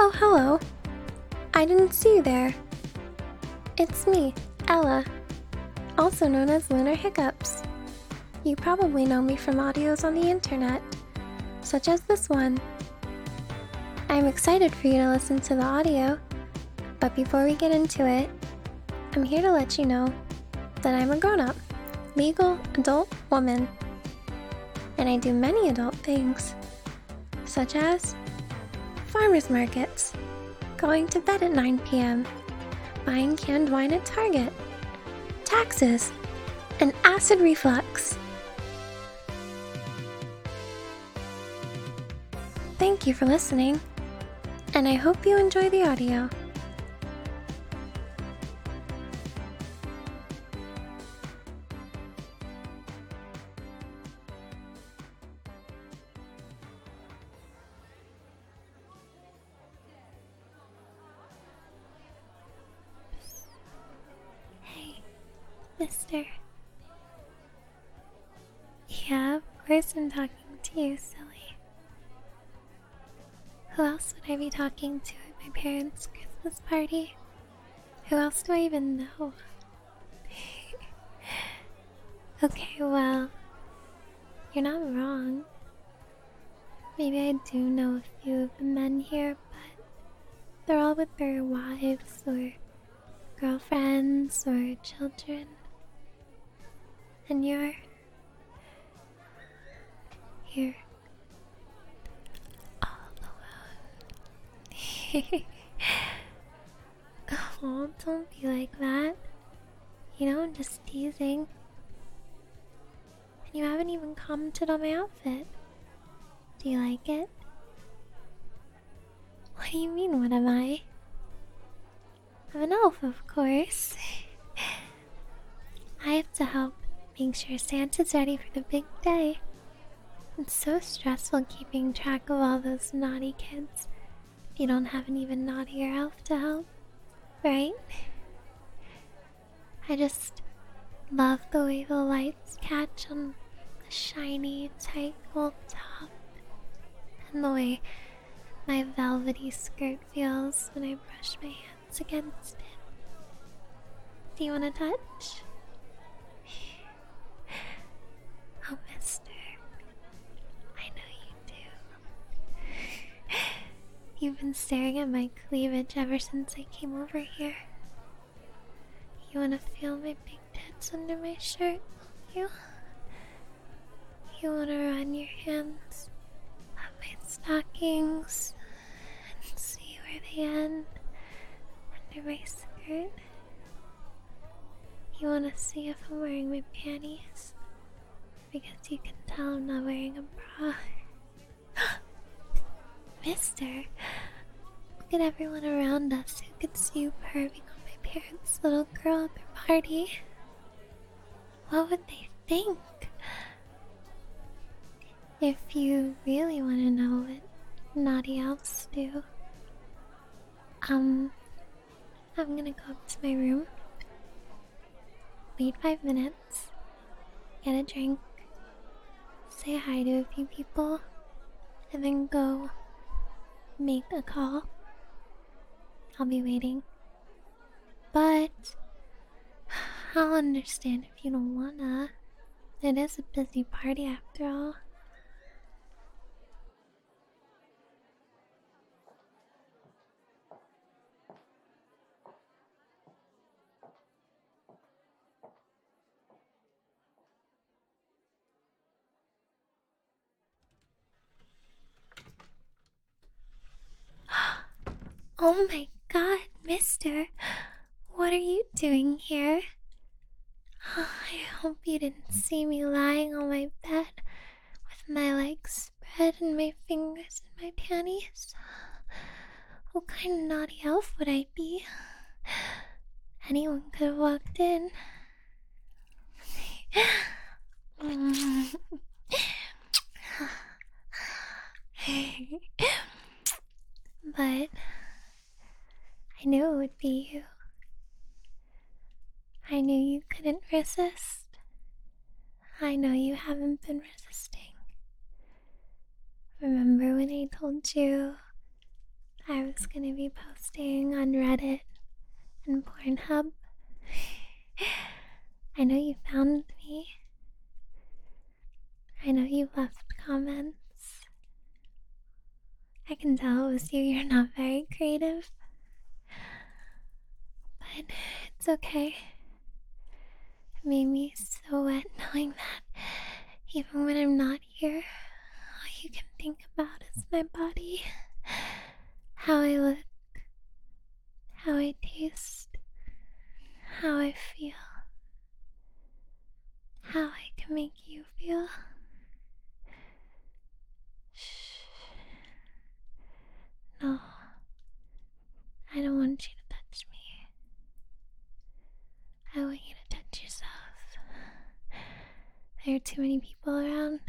Oh, hello. I didn't see you there. It's me, Ella, also known as Lunar Hiccups. You probably know me from audios on the internet, such as this one. I'm excited for you to listen to the audio, but before we get into it, I'm here to let you know that I'm a grown-up, legal adult woman, and I do many adult things, such as farmers markets, going to bed at 9 p.m., buying canned wine at Target, taxes, and acid reflux. Thank you for listening, and I hope you enjoy the audio. Hey, mister. Yeah, of course I'm talking to you, silly. Who else would I be talking to at my parents' Christmas party? Who else do I even know? Okay, well, you're not wrong. Maybe I do know a few of the men here, but they're all with their wives or girlfriends or children. And you're here all alone. Oh, don't be like that. You know, I'm just teasing. And you haven't even commented on my outfit. Do you like it? What do you mean, what am I? I'm an elf, of course. I have to help make sure Santa's ready for the big day. It's so stressful keeping track of all those naughty kids if you don't have an even naughtier elf to help, right? I just love the way the lights catch on the shiny, tight gold top, and the way my velvety skirt feels when I brush my hands against it. Do you want to touch? Oh, mister. I know you do. You've been staring at my cleavage ever since I came over here. You want to feel my big tits under my shirt, don't you? You want to run your hands up my stockings and see where they end under my skirt? You want to see if I'm wearing my panties? Because you can tell I'm not wearing a bra. Mister, look at everyone around us who could see you perving on my parents' little girl at their party. What would they think? If you really want to know what naughty elves do, I'm gonna go up to my room, wait 5 minutes, get a drink, say hi to a few people, and then go make a call. I'll be waiting. But I'll understand if you don't wanna. It is a busy party after all. Oh my god, mister. What are you doing here? I hope you didn't see me lying on my bed with my legs spread and my fingers in my panties. What kind of naughty elf would I be? Anyone could have walked in. But I knew it would be you. I knew you couldn't resist. I know you haven't been resisting. Remember when I told you I was gonna be posting on Reddit and Pornhub. I know you found me. I know you left comments. I can tell it was you. You're not very creative. But it's okay. It made me so wet knowing that even when I'm not here, all you can think about is my body, how I look, how I taste, how I feel, how I can make you feel. Shh. No, I don't want you to touch me. I want you to touch yourself. There are too many people around.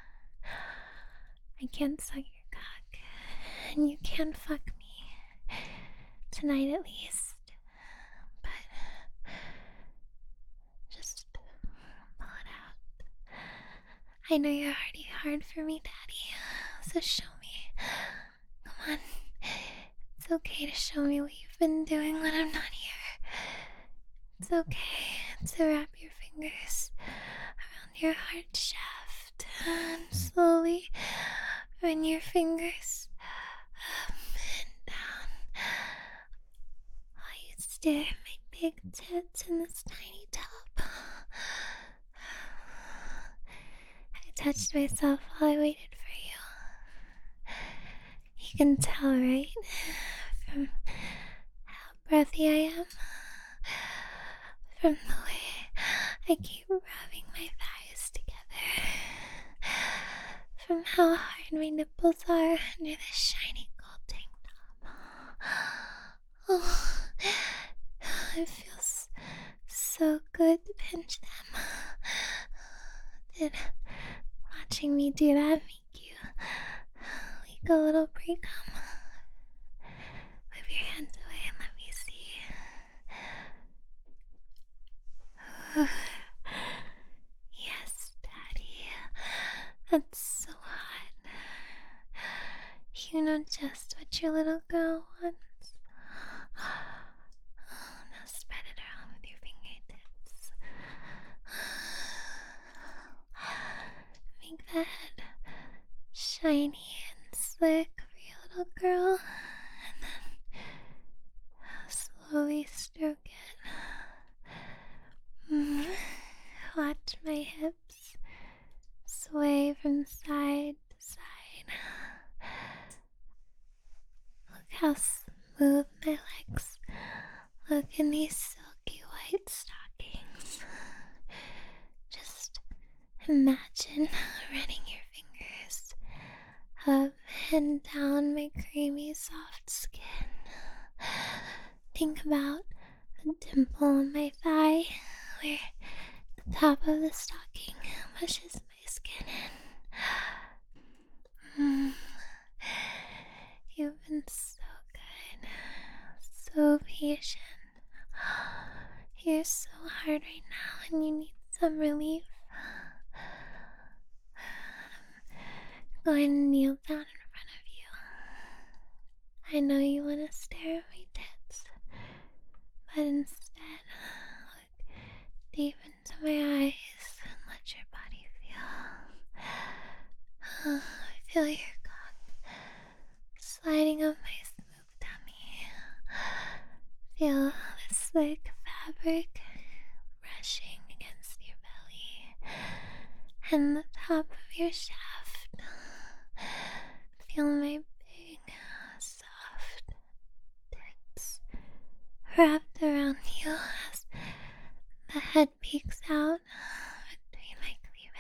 I can't suck your cock, and you can't fuck me. Tonight at least. But just pull it out. I know you're already hard for me, Daddy, so show me. Come on. It's okay to show me what you've been doing when I'm not here. It's okay to wrap your fingers around your heart shaft and slowly run your fingers up and down while you stare at my big tits in this tiny top. I touched myself while I waited for you. You can tell, right? From how breathy I am. From the way I keep rubbing my thighs together. From how hard my nipples are under this shiny gold tank top. Oh, it feels so good to pinch them. Did watching me do that make you leak a little pre-cum? Move your hands away and let me see. Yes, Daddy. That's so hot. You know just what your little girl wants. Now spread it around with your fingertips. Make that head shiny and slick for your little girl. And then slowly stroke it. Watch my hips sway from side to side. Look how smooth my legs look in these silky white stockings. Just imagine running your fingers up and down my creamy soft skin. Think about the dimple on my thigh where the top of the stocking pushes my skin in. You've been so good, so patient. You're so hard right now and you need some relief. I'm going to kneel down in front of you. I know you want to stare at my tits, but instead, look deep into my eyes and let your body feel. I feel your cock sliding up my smooth tummy. Feel the slick fabric brushing against your belly and the top of your shaft. Feel my big, soft tits wrapped around you as the head peeks out between my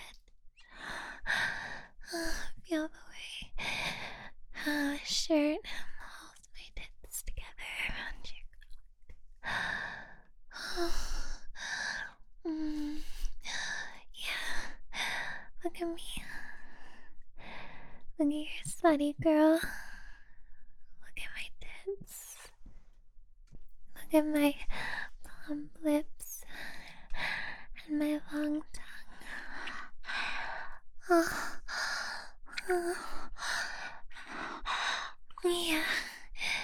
cleavage. Feel the way the shirt holds my tits together around your cock. Yeah, look at me. Look at your slutty girl. Look at my tits. Look at my plump lips and my long tongue. Oh. Yeah.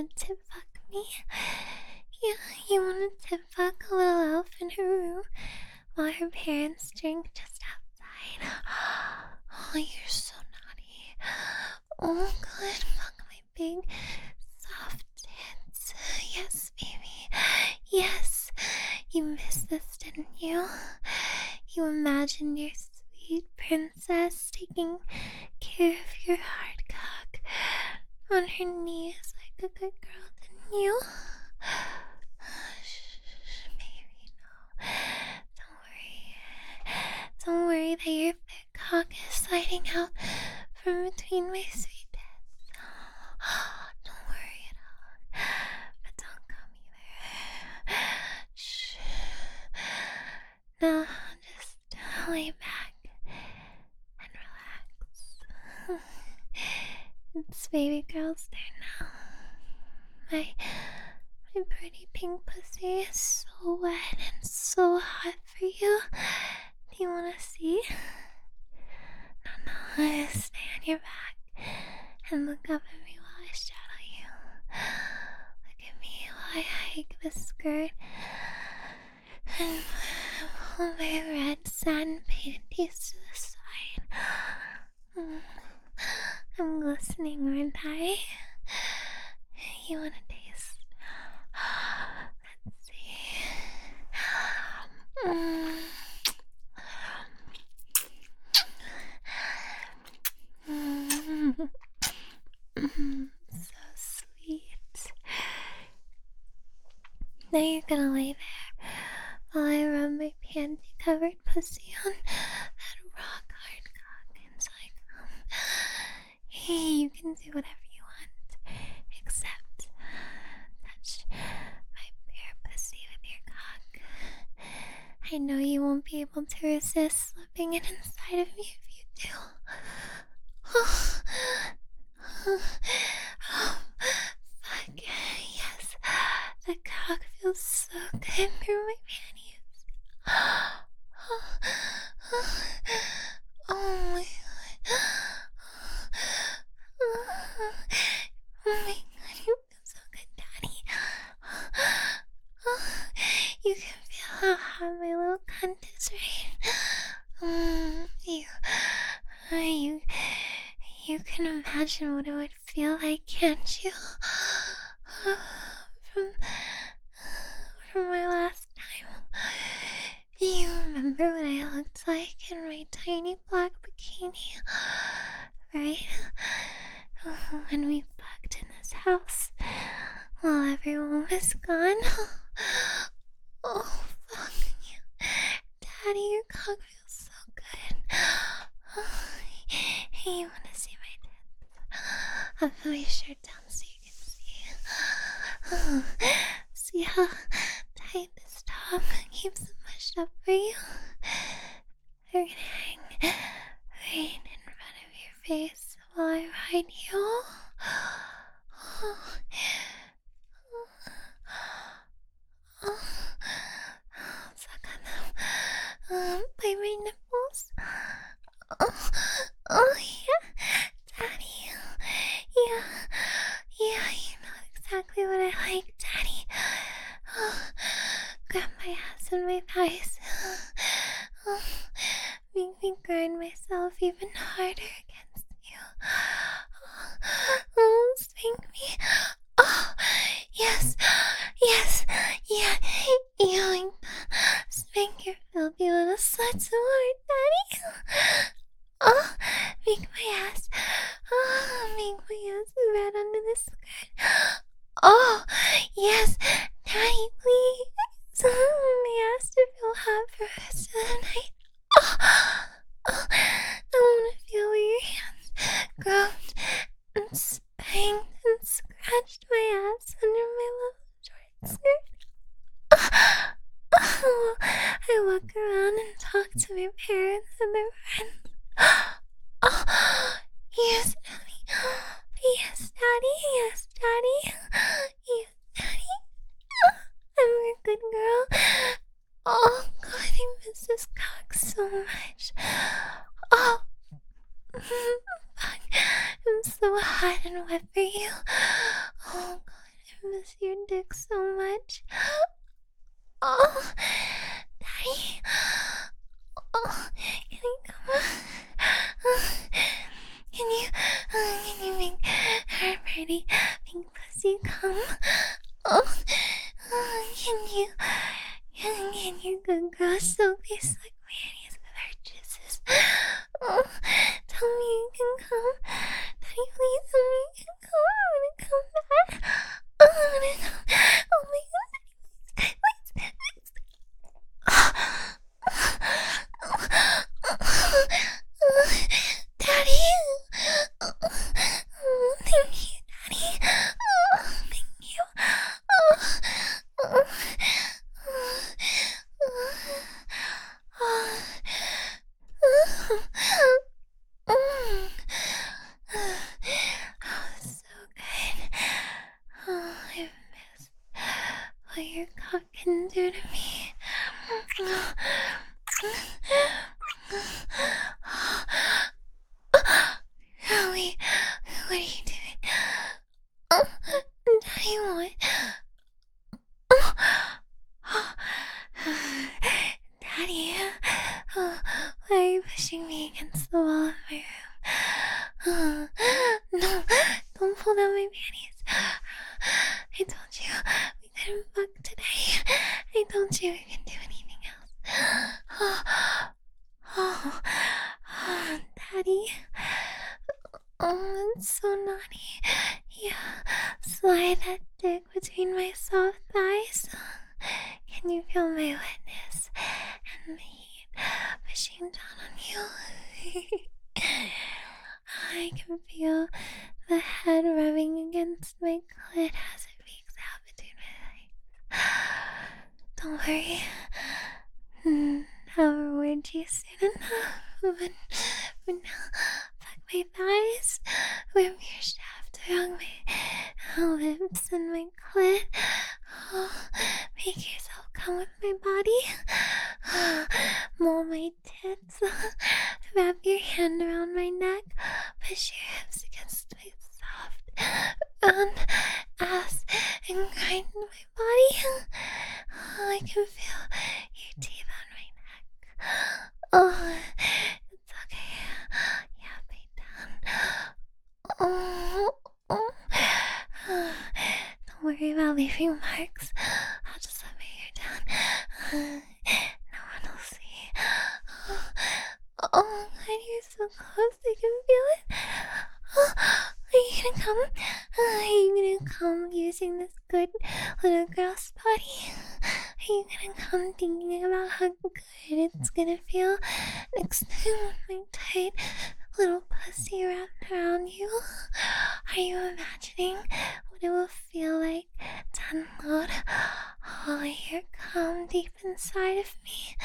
wanted to fuck me? Yeah, you wanted to fuck a little elf in her room while her parents drink just outside. Oh, you're so naughty. Oh, good. Fuck my big, soft tits. Yes, baby. Yes. You missed this, didn't you? You imagined your sweet princess taking care of your hard cock on her knees like a good girl, didn't you? Shh, baby, no. Don't worry. Don't worry that your big cock is sliding out from between my sweet tits. Don't worry at all. But don't come either. Shh. Now, just lay back and relax. It's baby girl's turn now. My pretty pink pussy is so wet and so hot for you. Do you want to see? No, stay on your back and look up at me while I shadow you. Look at me while I hike the skirt and pull my red satin panties to the side. I'm glistening, aren't I? You wanna taste? Let's see. So sweet. Now you're gonna lay there while I rub my panty-covered pussy on that rock-hard cock until I come. Hey, you can do whatever you want, except touch my bare pussy with your cock. I know you won't be able to resist slipping it inside of me if you do. Oh, fuck, yes, the cock feels so good through my panties. Oh my god. Oh my god, you feel so good, Daddy. You can feel how hot my little cunt is, right? You can imagine what it would feel like, can't you? From my last time. Do you remember what I looked like in my tiny black bikini? Right? When we fucked in this house while everyone was gone. Oh, fuck you. Daddy, your cock feels so good. Hey, you wanna see my tits? I'll put my shirt down so you can see. See how tight this top keeps it pushed up for you? They're gonna hang right in front of your face while I ride you. Suck on them. By my nipples. Oh yeah, Daddy. Yeah, you know exactly what I like, Daddy. Grab my ass and my thighs. Make me grind myself even harder against you. Spank me. Oh, yes, yeah, spank your filthy little slut some more, Daddy. Oh, make my ass red under the skirt. Oh, yes, Daddy, please. My ass to feel hot for the rest of the night. Oh, I want to feel where your hands groped and spanked and scratched my ass under my little short skirt. I walk around and talk to my parents and their friends. Oh, yes, Daddy. Yes, Daddy. Yes, Daddy. Yes, Daddy. I'm a good girl. Oh, God, I miss this cock so much. Oh, fuck. I'm so hot and wet for you. Oh, God, dick so much. Oh, Daddy. Oh, can I come? Can you make her pretty pink pussy come? Oh, can you good girl so be like panties with her juices? Oh, tell me you can come. Daddy, please tell me you can come. I'm gonna come back. Oh, I'm gonna come. Oh my god, please. Daddy. Thank you, Daddy. Thank you. So good. I've missed what your cock can do to me. Wait, what are you doing? Daddy, what? Daddy, why are you pushing me against the wall of my room? No, don't pull down my panties. I told you we couldn't fuck today. I told you we couldn't do anything else. Oh, Daddy. Oh, it's so naughty. Yeah, slide that dick between my soft thighs. Can you feel my wetness and the heat pushing down on you? I can feel the head rubbing against my clit as it peeks out between my legs. Don't worry. I'll reward you soon enough. But now, fuck my thighs, whip your shaft around my lips and my clit. Oh, make yourself come with my body. Mold my tits. Wrap your hand around my neck. Push your hips against my soft round ass and grind my body. Oh, I can feel your teeth on my neck. Oh, it's okay. Yeah, bite down. Don't worry about leaving marks. I'll just let my hair down. No one will see. Oh, God, you're so close. I can feel it. Are you gonna come? Are you gonna come using this good little girl's body? Are you gonna come thinking about how good it's gonna feel next to my tight little pussy wrapped around you? Are you imagining what it will feel like to unload all your cum deep inside of me?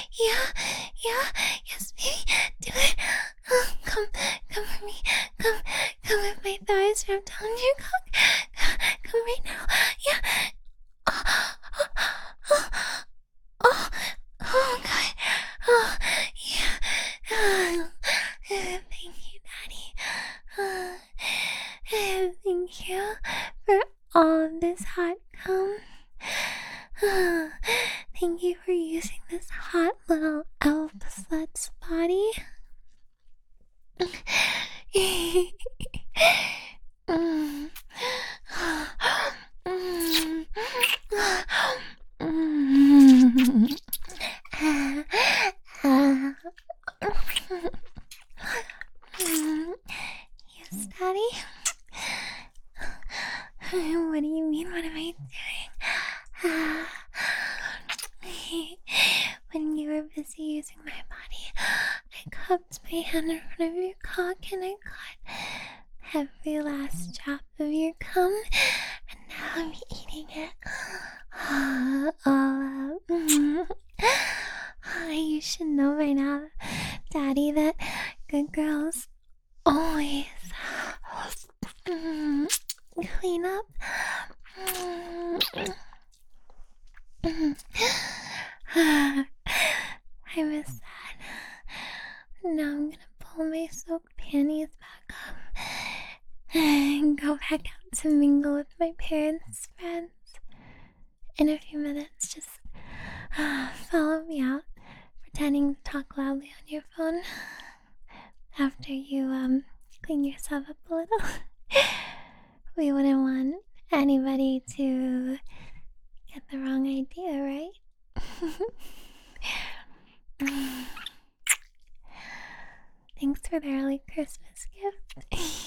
Yes, baby, do it. Come for me. Come with my thighs wrapped around your cock. Come right now. Yeah. Oh, God. Oh, yeah. Thank you, Daddy. Thank you for all of this hot cum. Thank you for using this hot little elf slut's body. Yes, Daddy. What do you mean? What am I doing? When you were busy using my body, I cupped my hand in front of your cock and I caught every last drop of your cum, and now I'm eating it all up. You should know by now, Daddy, that good girls always clean up. I miss that. Now I'm gonna pull my soaked panties back up and go back out to mingle with my parents' friends. in a few minutes, just follow me out, pretending to talk loudly on your phone after you clean yourself up a little. We wouldn't want anybody to get the wrong idea, right? Thanks for the early Christmas gift.